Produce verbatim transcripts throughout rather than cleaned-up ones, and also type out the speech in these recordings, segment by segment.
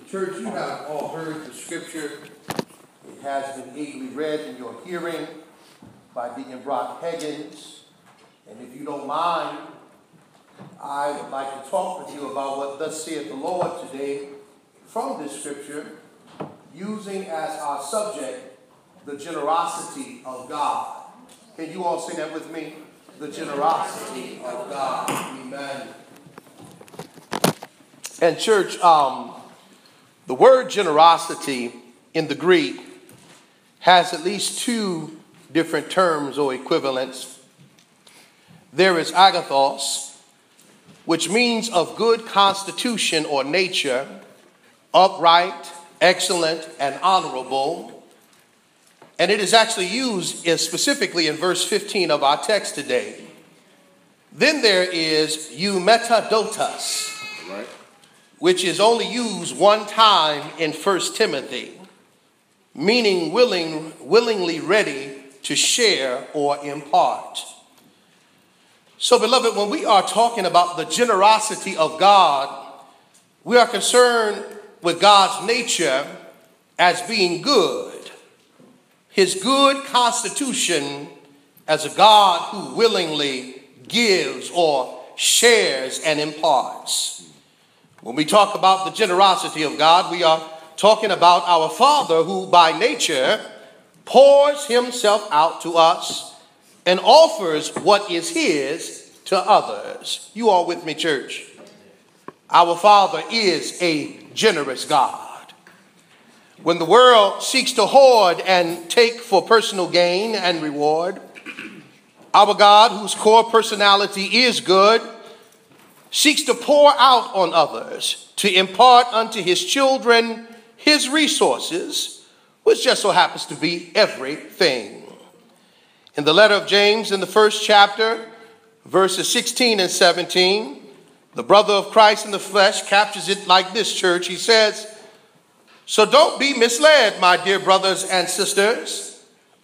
Church, you have all heard the scripture. It has been ably read in your hearing by Deacon Brock Higgins. And if you don't mind, I would like to talk with you about what thus saith the Lord today from this scripture, using as our subject the generosity of God. Can you all say that with me? The generosity of God. Amen. And church, um, the word generosity in the Greek has at least two different terms or equivalents. There is agathos, which means of good constitution or nature, upright, excellent, and honorable. And it is actually used specifically in verse fifteen of our text today. Then there is eumetadotos, right, which is only used one time in First Timothy, meaning willing, willingly ready to share or impart. So, beloved, when we are talking about the generosity of God, we are concerned with God's nature as being good, his good constitution as a God who willingly gives or shares and imparts. When we talk about the generosity of God, we are talking about our Father who by nature pours himself out to us and offers what is his to others. You all with me, church? Our Father is a generous God. When the world seeks to hoard and take for personal gain and reward, our God, whose core personality is good, seeks to pour out on others, to impart unto his children his resources, which just so happens to be everything. In the letter of James, in the first chapter, verses sixteen and seventeen, the brother of Christ in the flesh captures it like this, church. He says, "So don't be misled, my dear brothers and sisters.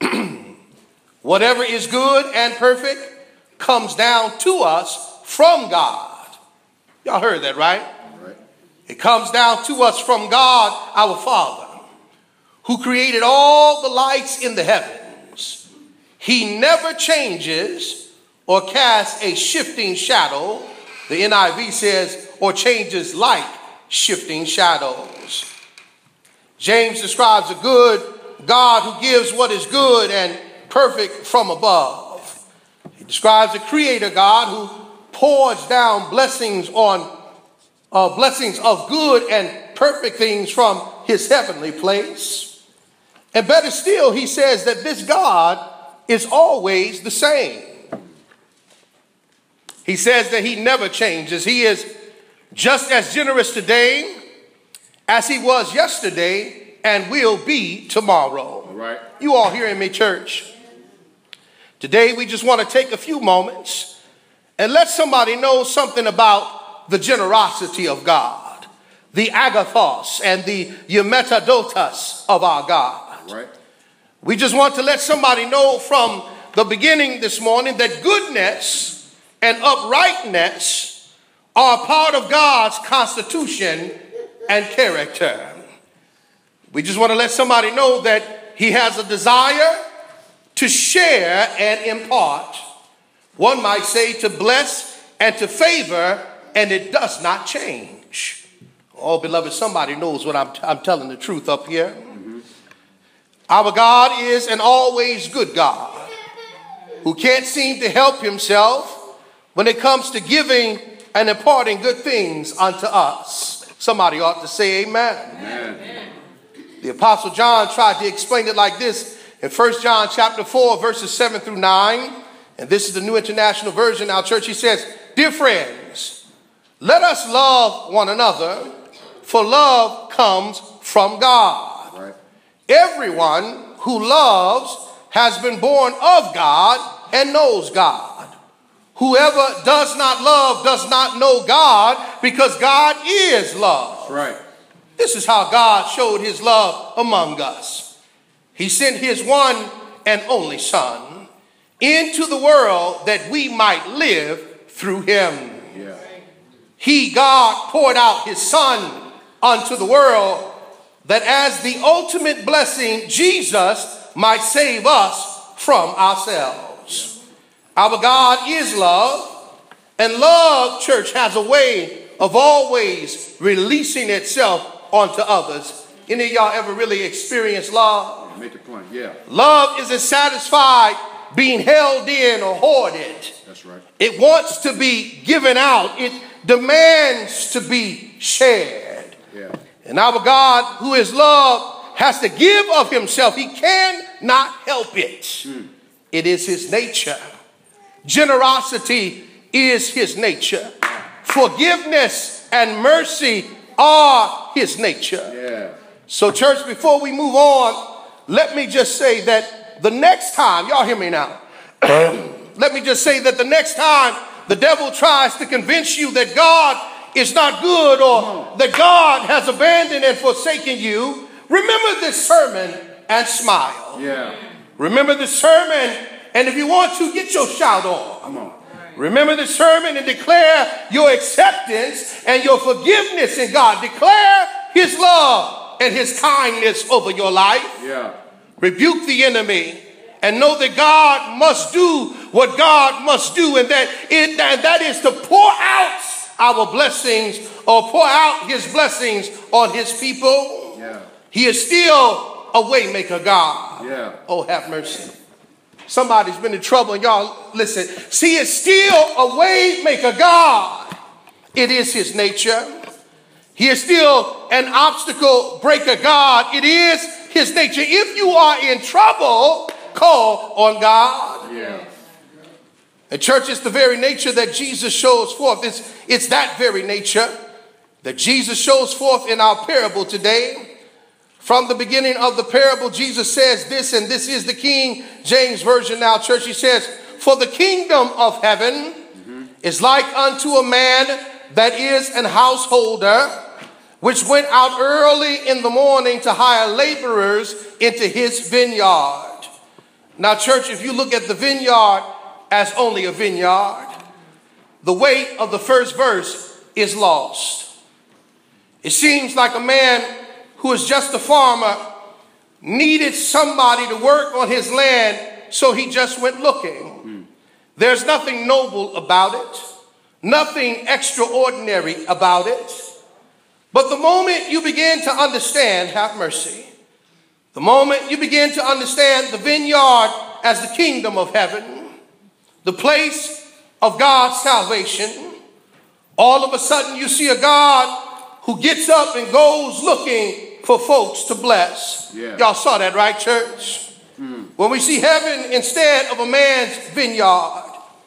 Whatever is good and perfect comes down to us from God." Y'all heard that, right? Right. It comes down to us from God, our Father, who created all the lights in the heavens. He never changes or casts a shifting shadow. The N I V says, or changes like shifting shadows. James describes a good God who gives what is good and perfect from above. He describes a creator God who pours down blessings on uh, blessings of good and perfect things from his heavenly place. And better still, he says that this God is always the same. He says that he never changes. He is just as generous today as he was yesterday and will be tomorrow. Right. You all hearing me, church? Today we just want to take a few moments and let somebody know something about the generosity of God, the agathos and the eumetadotos of our God. Right. We just want to let somebody know from the beginning this morning that goodness and uprightness are part of God's constitution and character. We just want to let somebody know that he has a desire to share and impart. One might say to bless and to favor, and it does not change. Oh, beloved, somebody knows what I'm, t- I'm telling the truth up here. Mm-hmm. Our God is an always good God who can't seem to help himself when it comes to giving and imparting good things unto us. Somebody ought to say amen. Amen. The Apostle John tried to explain it like this in First John chapter four, verses seven through nine. And this is the New International Version. Our church, he says, "Dear friends, let us love one another, for love comes from God. Right. Everyone who loves has been born of God and knows God. Whoever does not love does not know God, because God is love." Right. This is how God showed his love among us. He sent his one and only Son into the world that we might live through him. Yeah. He, God, poured out his Son unto the world, that as the ultimate blessing, Jesus might save us from ourselves. Our God is love, and love, church, has a way of always releasing itself onto others. Any of y'all ever really experienced love? Yeah, make a point, yeah. Love isn't satisfied being held in or hoarded. That's right. It wants to be given out. It demands to be shared. Yeah. And our God, who is love, has to give of himself. He cannot help it. Mm. It is his nature. Generosity is his nature. Forgiveness and mercy are his nature. Yeah. So, church, before we move on, let me just say that the next time, y'all hear me now, let me just say that the next time the devil tries to convince you that God is not good or that God has abandoned and forsaken you, remember this sermon and smile. Yeah. Remember the sermon, and if you want to, get your shout on. Come on. Remember the sermon and declare your acceptance and your forgiveness in God. Declare his love and his kindness over your life. Yeah. Rebuke the enemy and know that God must do what God must do, and that it and that is to pour out our blessings, or pour out his blessings on his people. Yeah. He is still a way maker God. Yeah. Oh, have mercy. Somebody's been in trouble, and y'all listen. See, it's still a way maker God. It is his nature. He is still an obstacle breaker God. It is his nature. If you are in trouble, call on God. Yeah. And church, is the very nature that Jesus shows forth. It's, it's that very nature that Jesus shows forth in our parable today. From the beginning of the parable, Jesus says this, and this is the King James Version now, church. He says, for the kingdom of heaven mm-hmm. is like unto a man that is an householder, which went out early in the morning to hire laborers into his vineyard. Now, church, if you look at the vineyard as only a vineyard, the weight of the first verse is lost. It seems like a man who is just a farmer needed somebody to work on his land, so he just went looking. Mm. There's nothing noble about it, nothing extraordinary about it. But the moment you begin to understand, have mercy, the moment you begin to understand the vineyard as the kingdom of heaven, the place of God's salvation, all of a sudden you see a God who gets up and goes looking for folks to bless. Yeah. Y'all saw that, right, church? Mm. When we see heaven instead of a man's vineyard,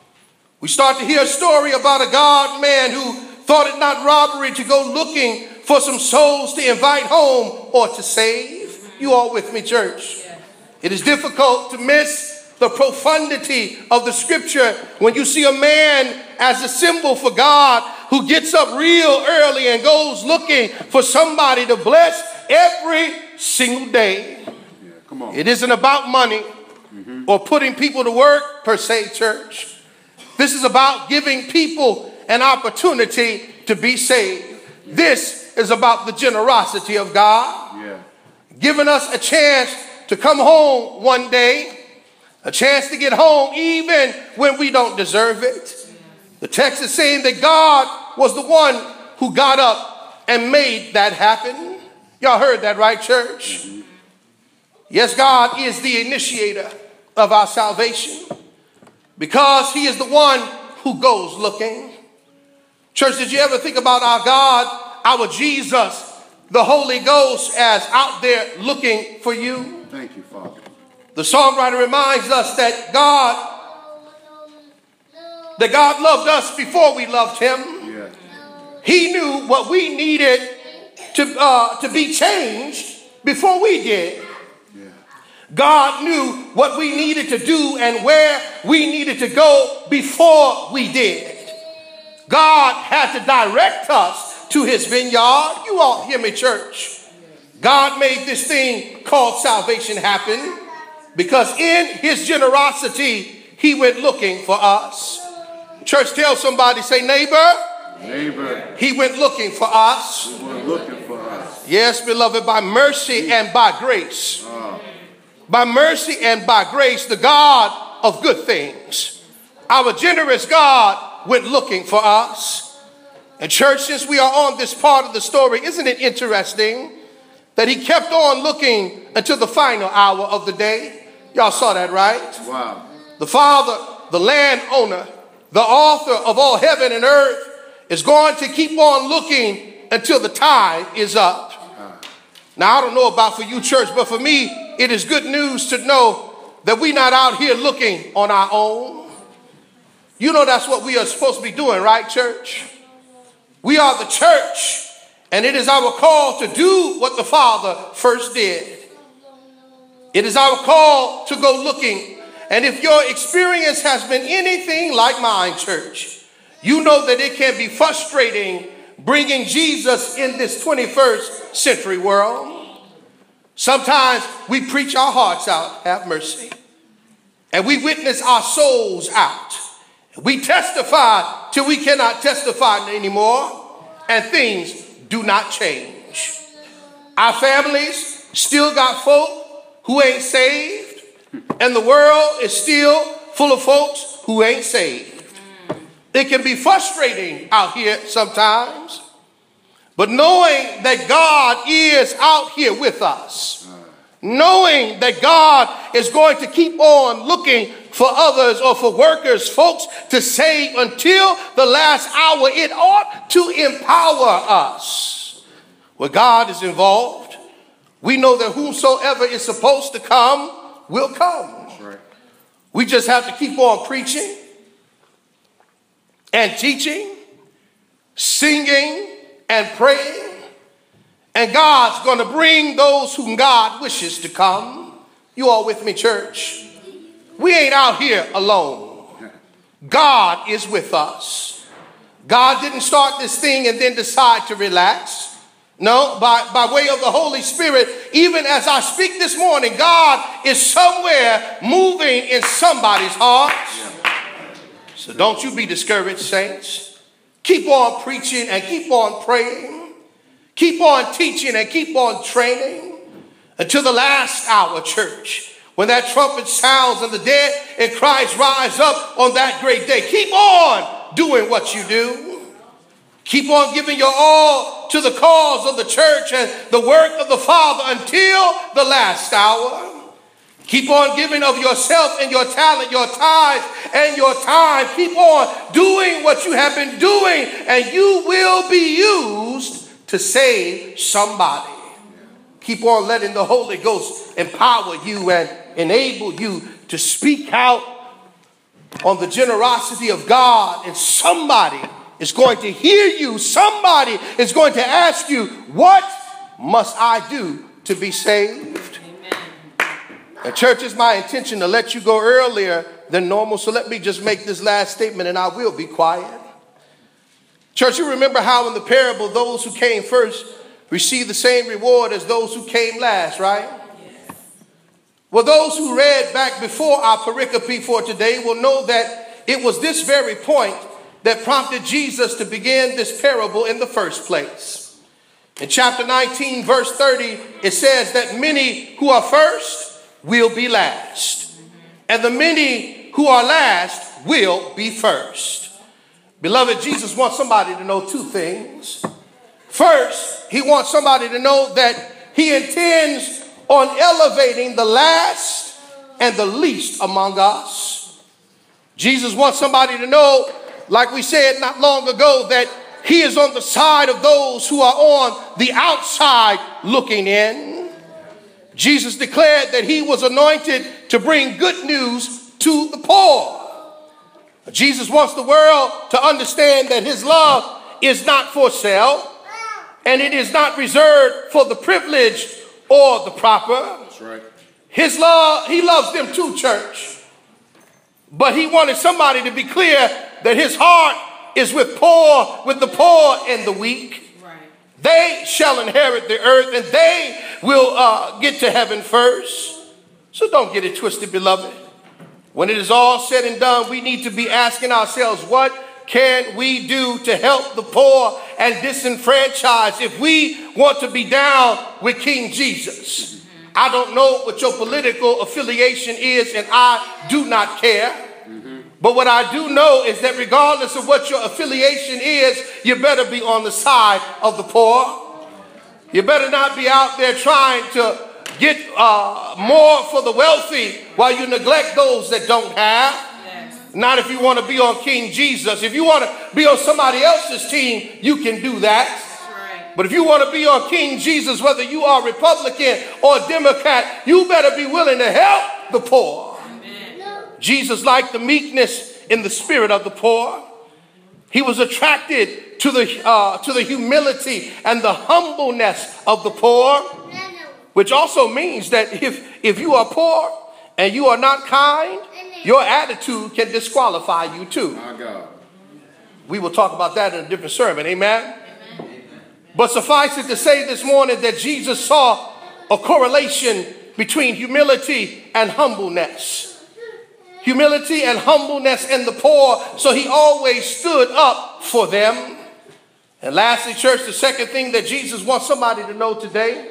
we start to hear a story about a God man who thought it not robbery to go looking for some souls to invite home or to save. You all with me, church? Yeah. It is difficult to miss the profundity of the scripture when you see a man as a symbol for God who gets up real early and goes looking for somebody to bless every single day. Yeah, come on. It isn't about money mm-hmm. or putting people to work per se, church. This is about giving people an opportunity to be saved. Yeah. This is about the generosity of God. Yeah. Giving us a chance to come home one day, a chance to get home even when we don't deserve it. The text is saying that God was the one who got up and made that happen. Y'all heard that, right, church? Mm-hmm. Yes, God is the initiator of our salvation because he is the one who goes looking. Church, did you ever think about our God, our Jesus, the Holy Ghost, as out there looking for you? Thank you, Father. The songwriter reminds us that God that God loved us before we loved him. Yeah. He knew what we needed to, uh, to be changed before we did. Yeah. God knew what we needed to do and where we needed to go before we did. God had to direct us to his vineyard. You all hear me, church? God made this thing called salvation happen because in his generosity, he went looking for us. Church, tell somebody, say, neighbor, neighbor, he went looking for us. he went looking for us. Yes, beloved, by mercy and by grace. Uh, By mercy and by grace, the God of good things. Our generous God went looking for us. And church, since we are on this part of the story, isn't it interesting that he kept on looking until the final hour of the day? Y'all saw that, right? wow. The Father, the landowner, the author of all heaven and earth, is going to keep on looking until the tide is up. Now, I don't know about for you, church, but for me, it is good news to know that we're not out here looking on our own. You know that's what we are supposed to be doing, right, church? We are the church, and it is our call to do what the Father first did. It is our call to go looking. And if your experience has been anything like mine, church, you know that it can be frustrating bringing Jesus in this twenty-first century world. Sometimes we preach our hearts out, have mercy, and we witness our souls out. We testify till we cannot testify anymore, and things do not change. Our families still got folk who ain't saved, and the world is still full of folks who ain't saved. It can be frustrating out here sometimes, but knowing that God is out here with us, knowing that God is going to keep on looking for others or for workers, folks, to save until the last hour, it ought to empower us. Where God is involved, we know that whosoever is supposed to come will come. That's right. We just have to keep on preaching and teaching, singing and praying, and God's going to bring those whom God wishes to come. You all with me, church? We ain't out here alone. God is with us. God didn't start this thing and then decide to relax. No, by, by way of the Holy Spirit, even as I speak this morning, God is somewhere moving in somebody's heart. So don't you be discouraged, saints. Keep on preaching and keep on praying. Keep on teaching and keep on training until the last hour, church. When that trumpet sounds and the dead in Christ rise up on that great day. Keep on doing what you do. Keep on giving your all to the cause of the church and the work of the Father until the last hour. Keep on giving of yourself and your talent, your tithes and your time. Keep on doing what you have been doing, and you will be used to save somebody. Keep on letting the Holy Ghost empower you and enable you to speak out on the generosity of God, and somebody is going to hear you. Somebody is going to ask you, what must I do to be saved? And church, it's my intention to let you go earlier than normal, so let me just make this last statement and I will be quiet. Church, you remember how in the parable those who came first received the same reward as those who came last, right? Yes. Well, those who read back before our pericope for today will know that it was this very point that prompted Jesus to begin this parable in the first place. In chapter nineteen, verse thirty, it says that many who are first will be last, and the many who are last will be first. Beloved, Jesus wants somebody to know two things. First, he wants somebody to know that he intends on elevating the last and the least among us. Jesus wants somebody to know, like we said not long ago, that he is on the side of those who are on the outside looking in. Jesus declared that he was anointed to bring good news to the poor. Jesus wants the world to understand that his love is not for sale, and it is not reserved for the privileged or the proper. That's right. His love, he loves them too, church. But he wanted somebody to be clear that his heart is with poor, with the poor and the weak. They shall inherit the earth, and they will uh, get to heaven first. So don't get it twisted, beloved. When it is all said and done, we need to be asking ourselves, what can we do to help the poor and disenfranchised if we want to be down with King Jesus? I don't know what your political affiliation is, and I do not care. Mm-hmm. But what I do know is that regardless of what your affiliation is, you better be on the side of the poor. You better not be out there trying to get uh, more for the wealthy while you neglect those that don't have. Yes. Not if you want to be on King Jesus. If you want to be on somebody else's team, you can do that. But if you want to be on King Jesus, whether you are Republican or Democrat, you better be willing to help the poor. Amen. Jesus liked the meekness in the spirit of the poor. He was attracted to the, uh, to the humility and the humbleness of the poor, which also means that if, if you are poor and you are not kind, your attitude can disqualify you too. My God. We will talk about that in a different sermon. Amen. But suffice it to say this morning that Jesus saw a correlation between humility and humbleness. Humility and humbleness in the poor, so he always stood up for them. And lastly, church, the second thing that Jesus wants somebody to know today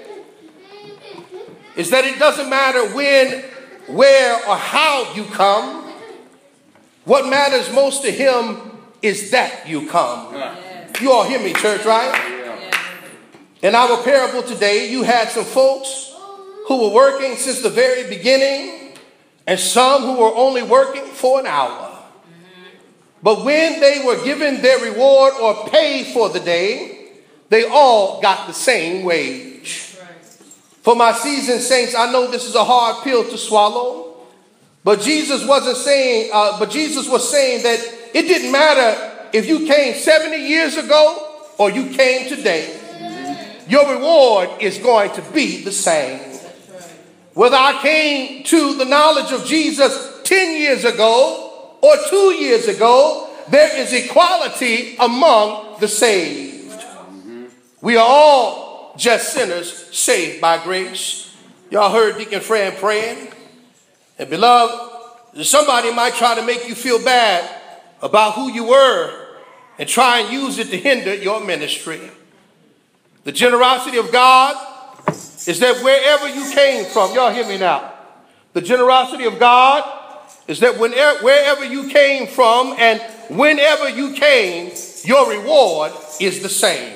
is that it doesn't matter when, where, or how you come. What matters most to him is that you come. You all hear me, church, right? In our parable today, you had some folks who were working since the very beginning and some who were only working for an hour. But when they were given their reward or pay for the day, they all got the same wage. For my seasoned saints, I know this is a hard pill to swallow, but Jesus wasn't saying, uh, but Jesus was saying that it didn't matter if you came seventy years ago or you came today. Your reward is going to be the same. Whether I came to the knowledge of Jesus ten years ago or two years ago, there is equality among the saved. We are all just sinners saved by grace. Y'all heard Deacon Fran praying. And beloved, somebody might try to make you feel bad about who you were and try and use it to hinder your ministry. The generosity of God is that wherever you came from, y'all hear me now. The generosity of God is that whenever, wherever you came from and whenever you came, your reward is the same.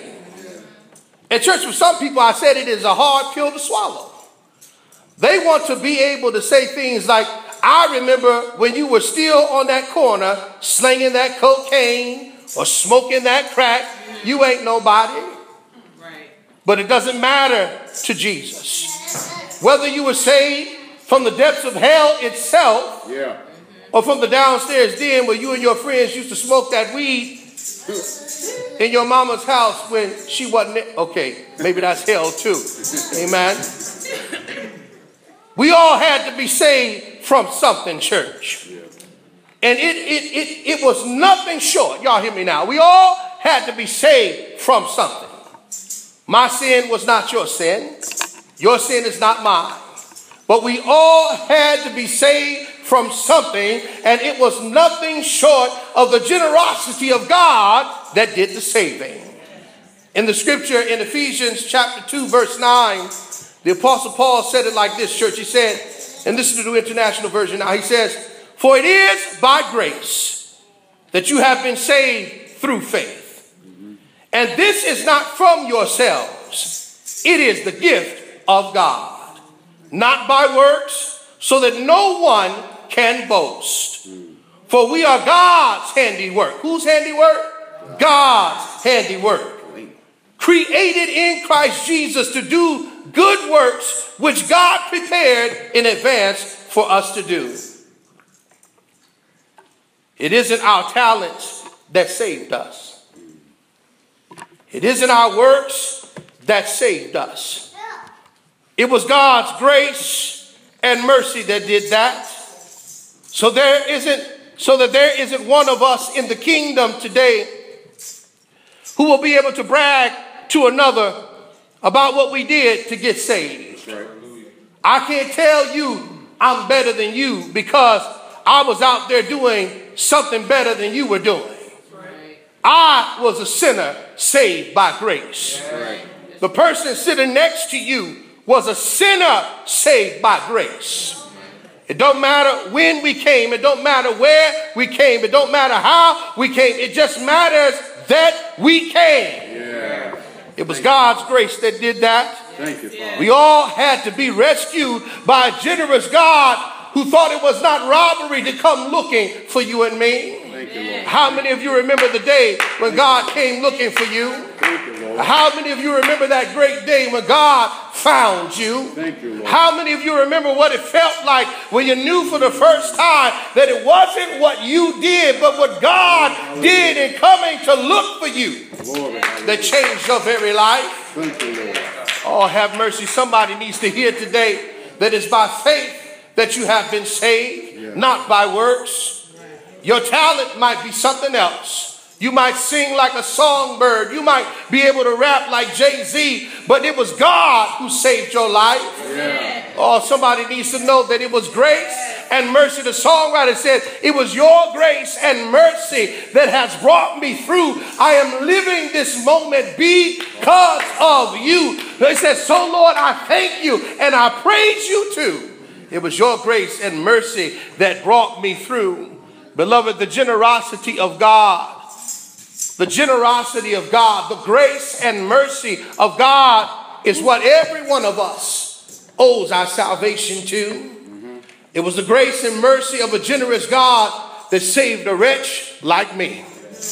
In church, for some people, I said it is a hard pill to swallow. They want to be able to say things like, I remember when you were still on that corner slinging that cocaine or smoking that crack. You ain't nobody. But it doesn't matter to Jesus. Whether you were saved from the depths of hell itself, yeah, or from the downstairs den where you and your friends used to smoke that weed in your mama's house when she wasn't there. Okay, maybe that's hell too. Amen. We all had to be saved from something, church. And it, it, it, it was nothing short. Y'all hear me now. We all had to be saved from something. My sin was not your sin. Your sin is not mine. But we all had to be saved from something, and it was nothing short of the generosity of God that did the saving. In the scripture in Ephesians chapter two, verse nine, the Apostle Paul said it like this, church. He said, and this is the New International Version now, he says, for it is by grace that you have been saved through faith. And this is not from yourselves. It is the gift of God, not by works, so that no one can boast. For we are God's handiwork. Whose handiwork? God's handiwork. Created in Christ Jesus to do good works, which God prepared in advance for us to do. It isn't our talents that saved us. It isn't our works that saved us. It was God's grace and mercy that did that. So there isn't, so that there isn't one of us in the kingdom today who will be able to brag to another about what we did to get saved. Right. I can't tell you I'm better than you because I was out there doing something better than you were doing. Right. I was a sinner saved by grace. Right. The person sitting next to you was a sinner saved by grace. It don't matter when we came. It don't matter where we came. It don't matter how we came. It just matters that we came. Yeah. It was God's grace that did that. Thank you, Father. We all had to be rescued by a generous God who thought it was not robbery to come looking for you and me. Thank you, Lord. How many of you remember the day when God came looking for you? Thank you, Lord. How many of you remember that great day when God found you? Thank you, Lord. How many of you remember what it felt like when you knew for the first time that it wasn't what you did, but what God did in coming to look for you Glory. that changed your very life? Thank you, Lord. Oh, have mercy. Somebody needs to hear today that it's by faith that you have been saved, Yeah. not by works. Your talent might be something else. You might sing like a songbird. You might be able to rap like Jay-Z, but it was God who saved your life. Yeah. Oh, somebody needs to know that it was grace and mercy. The songwriter said, it was your grace and mercy that has brought me through. I am living this moment because of you. He said, so Lord, I thank you and I praise you too. It was your grace and mercy that brought me through. Beloved, the generosity of God, the generosity of God, the grace and mercy of God is what every one of us owes our salvation to. Mm-hmm. It was the grace and mercy of a generous God that saved a wretch like me.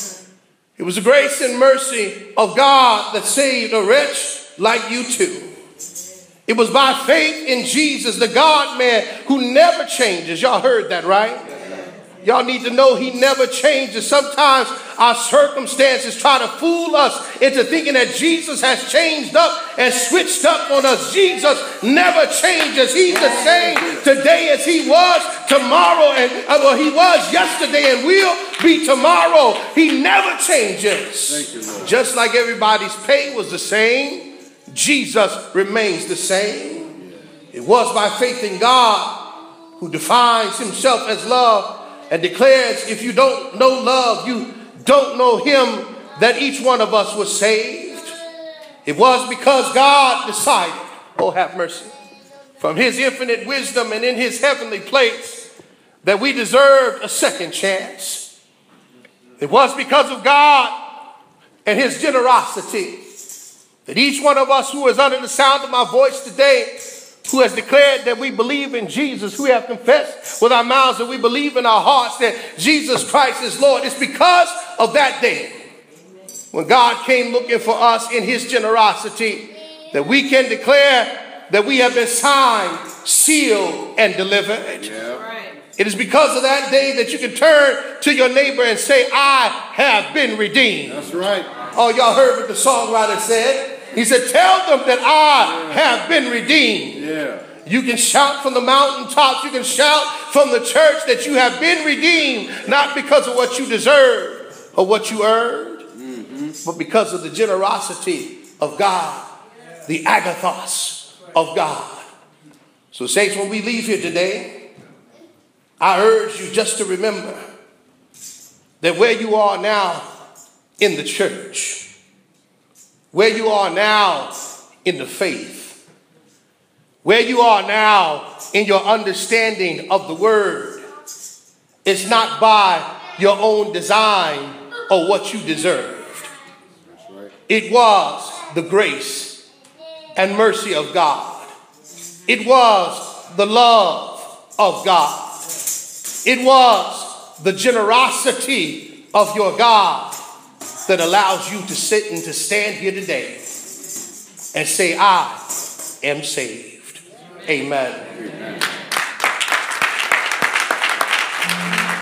It was the grace and mercy of God that saved a wretch like you too. It was by faith in Jesus, the God-man who never changes. Y'all heard that, right? Y'all need to know he never changes. Sometimes our circumstances try to fool us into thinking that Jesus has changed up and switched up on us. Jesus never changes. He's the same today as he was tomorrow, and uh, well, he was yesterday and will be tomorrow. He never changes. Thank you, Lord. Just like everybody's pay was the same, Jesus remains the same. It was by faith in God, who defines himself as love and declares, if you don't know love, you don't know him, that each one of us was saved. It was because God decided, oh have mercy, from his infinite wisdom and in his heavenly place, that we deserved a second chance. It was because of God and his generosity that each one of us who is under the sound of my voice today, who has declared that we believe in Jesus, who have confessed with our mouths that we believe in our hearts that Jesus Christ is Lord. It's because of that day when God came looking for us in his generosity that we can declare that we have been signed, sealed, and delivered. Yeah. It is because of that day that you can turn to your neighbor and say, I have been redeemed. That's right. Oh, y'all heard what the songwriter said. He said, tell them that I have been redeemed. Yeah. You can shout from the mountaintops. You can shout from the church that you have been redeemed, not because of what you deserve or what you earned, mm-hmm. but because of the generosity of God, the agathos of God. So saints, when we leave here today, I urge you just to remember that where you are now in the church, where you are now in the faith, where you are now in your understanding of the word, it's not by your own design or what you deserved. That's right. It was the grace and mercy of God. It was the love of God. It was the generosity of your God that allows you to sit and to stand here today and say, I am saved. Amen. Amen.